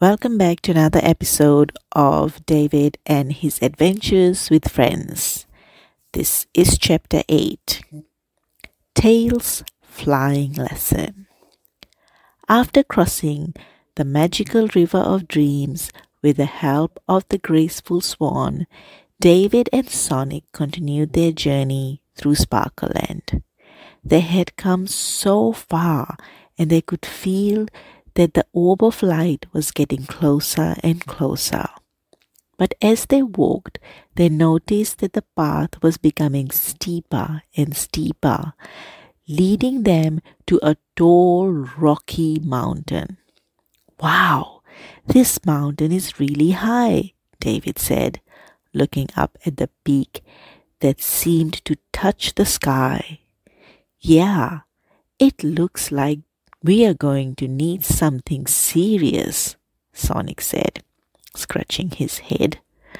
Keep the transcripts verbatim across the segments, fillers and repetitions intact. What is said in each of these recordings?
Welcome back to another episode of David and his adventures with friends. This is chapter eight, Tails Flying Lesson. After crossing the magical river of dreams with the help of the graceful swan, David and Sonic continued their journey through Sparkleland. They had come so far and they could feel that the orb of light was getting closer and closer. But as they walked, they noticed that the path was becoming steeper and steeper, leading them to a tall, rocky mountain. "Wow, this mountain is really high," David said, looking up at the peak that seemed to touch the sky. "Yeah, it looks like we are going to need something serious," Sonic said, scratching his head.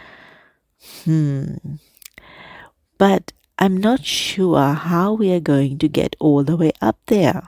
Hmm, but I'm not sure how we are going to get all the way up there.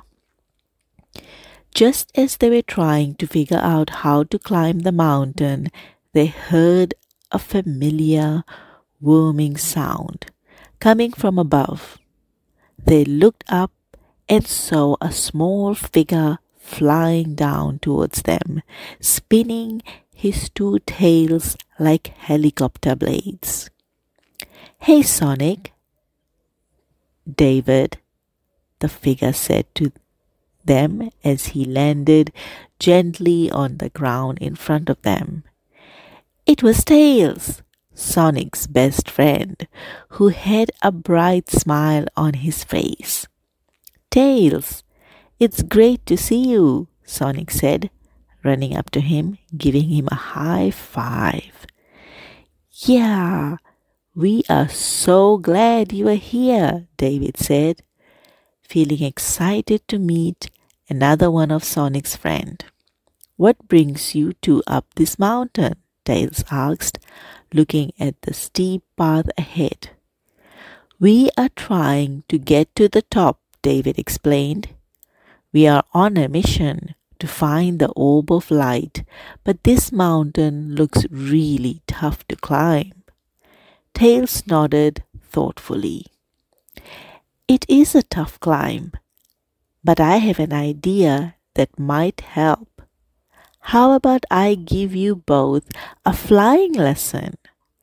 Just as they were trying to figure out how to climb the mountain, they heard a familiar whirring sound coming from above. They looked up and saw a small figure flying down towards them, spinning his two tails like helicopter blades. "Hey, Sonic, David," the figure said to them as he landed gently on the ground in front of them. It was Tails, Sonic's best friend, who had a bright smile on his face. "Tails, it's great to see you," Sonic said, running up to him, giving him a high five. "Yeah, we are so glad you are here," David said, feeling excited to meet another one of Sonic's friends. "What brings you two up this mountain?" Tails asked, looking at the steep path ahead. "We are trying to get to the top," David explained. "We are on a mission to find the orb of light, but this mountain looks really tough to climb." Tails nodded thoughtfully. "It is a tough climb, but I have an idea that might help. How about I give you both a flying lesson?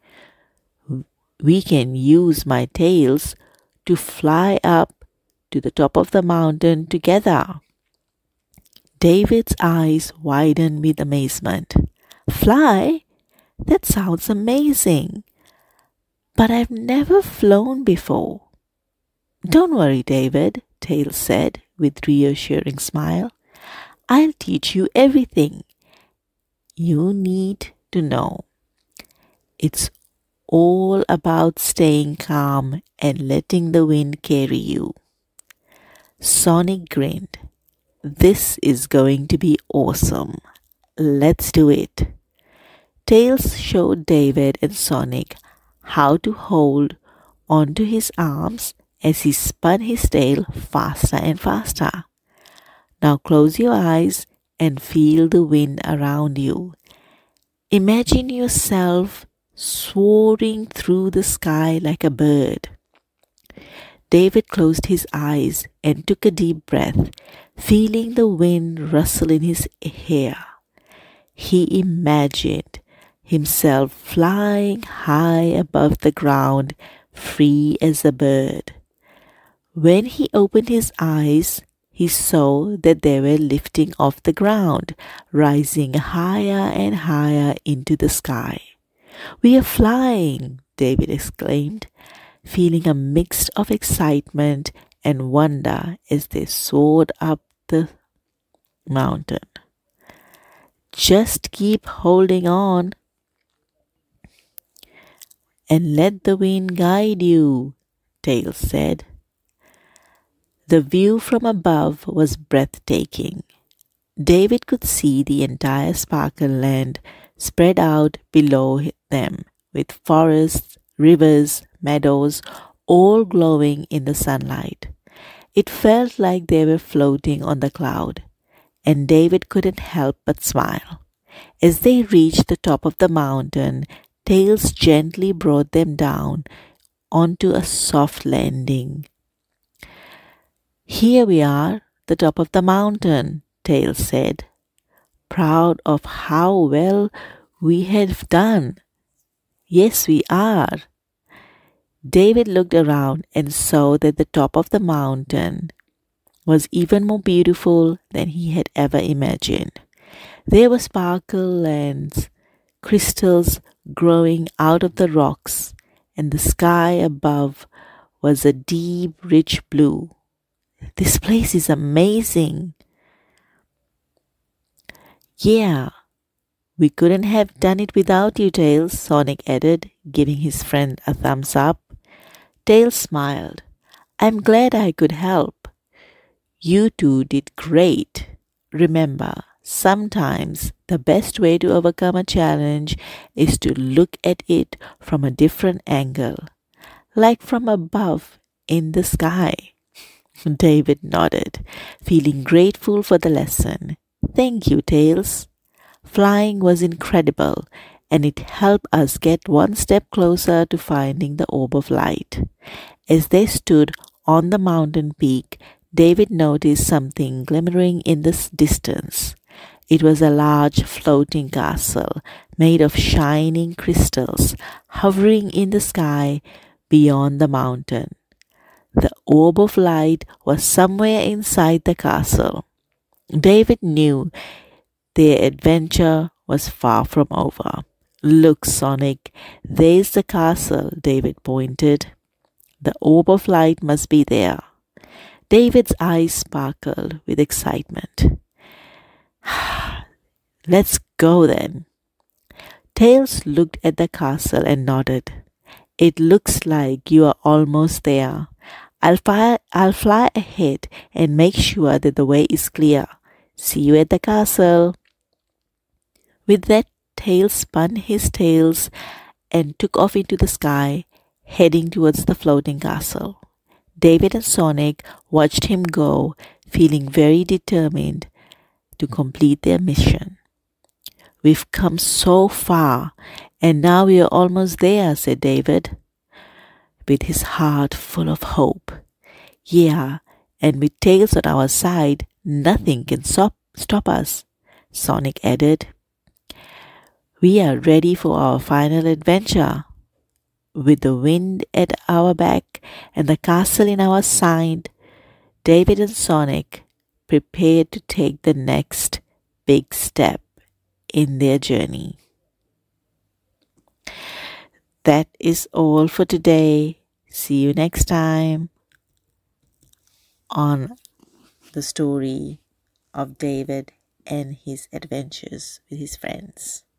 We can use my tails to fly up to the top of the mountain together." David's eyes widened with amazement. "Fly? That sounds amazing. But I've never flown before." "Don't worry, David," Tails said with reassuring smile. "I'll teach you everything you need to know. It's all about staying calm and letting the wind carry you." Sonic grinned. "This is going to be awesome. Let's do it." Tails showed David and Sonic how to hold onto his arms as he spun his tail faster and faster. "Now close your eyes and feel the wind around you. Imagine yourself soaring through the sky like a bird." David closed his eyes and took a deep breath, feeling the wind rustle in his hair. He imagined himself flying high above the ground, free as a bird. When he opened his eyes, he saw that they were lifting off the ground, rising higher and higher into the sky. "We are flying!" David exclaimed, feeling a mix of excitement and wonder as they soared up the mountain. "Just keep holding on and let the wind guide you," Tails said. The view from above was breathtaking. David could see the entire Sparkleland spread out below them, with forests, rivers, meadows, all glowing in the sunlight. It felt like they were floating on the cloud, and David couldn't help but smile. As they reached the top of the mountain, Tails gently brought them down onto a soft landing. "Here we are, the top of the mountain," Tails said, proud of how well we have done. "Yes, we are." David looked around and saw that the top of the mountain was even more beautiful than he had ever imagined. There were sparkle and crystals growing out of the rocks, and the sky above was a deep, rich blue. "This place is amazing." "Yeah, we couldn't have done it without you, Tails," Sonic added, giving his friend a thumbs up. Tails smiled. "I'm glad I could help. You two did great. Remember, sometimes the best way to overcome a challenge is to look at it from a different angle, like from above in the sky." David nodded, feeling grateful for the lesson. "Thank you, Tails. Flying was incredible, and it helped us get one step closer to finding the orb of light." As they stood on the mountain peak, David noticed something glimmering in the distance. It was a large floating castle made of shining crystals, hovering in the sky beyond the mountain. The orb of light was somewhere inside the castle. David knew their adventure was far from over. "Look, Sonic, there's the castle," David pointed. "The orb of light must be there." David's eyes sparkled with excitement. "Let's go then." Tails looked at the castle and nodded. "It looks like you are almost there. I'll fly, I'll fly ahead and make sure that the way is clear. See you at the castle." With that, Tails spun his tails and took off into the sky, heading towards the floating castle. David and Sonic watched him go, feeling very determined to complete their mission. "We've come so far, and now we are almost there," said David, with his heart full of hope. "Yeah, and with Tails on our side, nothing can stop, stop us," Sonic added. "We are ready for our final adventure." With the wind at our back and the castle in our side, David and Sonic prepared to take the next big step in their journey. That is all for today. See you next time on the story of David and his adventures with his friends.